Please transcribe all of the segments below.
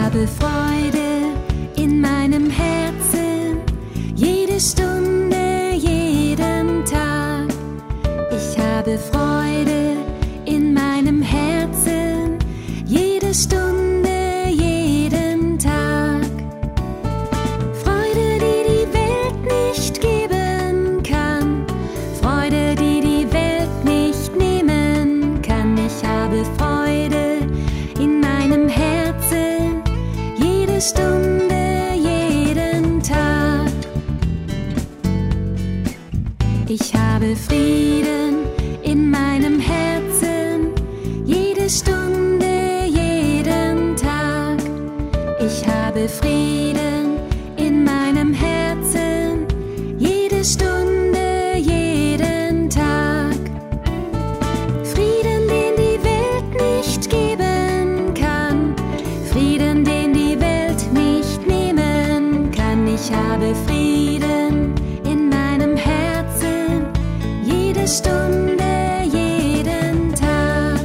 habe Freude in meinem Herzen, jede Stunde, jeden Tag. Ich habe Freude in meinem Herzen, jede Stunde, jeden Tag. Freude, die die Welt nicht geben kann, Freude, die die Welt nicht nehmen kann. Ich habe Freude in meinem Herzen, jede Stunde, jeden Tag. Ich habe Frieden in meinem Herzen, jede Stunde, jeden Tag. Ich habe Frieden in meinem Herzen, jede Stunde, jeden Tag. Frieden, den die Welt nicht geben kann, Frieden, den die Welt nicht nehmen kann. Ich habe Frieden in meinem Herzen, jede Stunde, jeden Tag.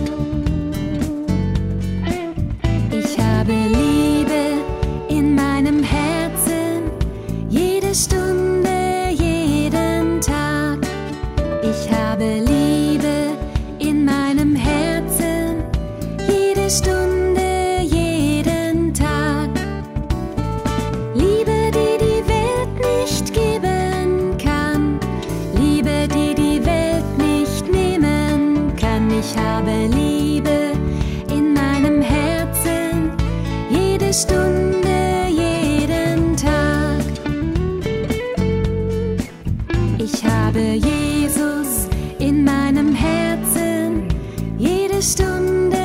Ich habe Liebe in meinem Herzen, jede Stunde, jeden Tag. Ich habe Liebe in meinem Herzen, jede Stunde, jeden Tag. Liebe, die die Welt nicht geben kann, Liebe, die die Welt nicht nehmen kann. Ich habe Liebe in meinem Herzen, jede Stunde, jeden Tag. Ich habe Jesus in meinem Herzen, jede Stunde,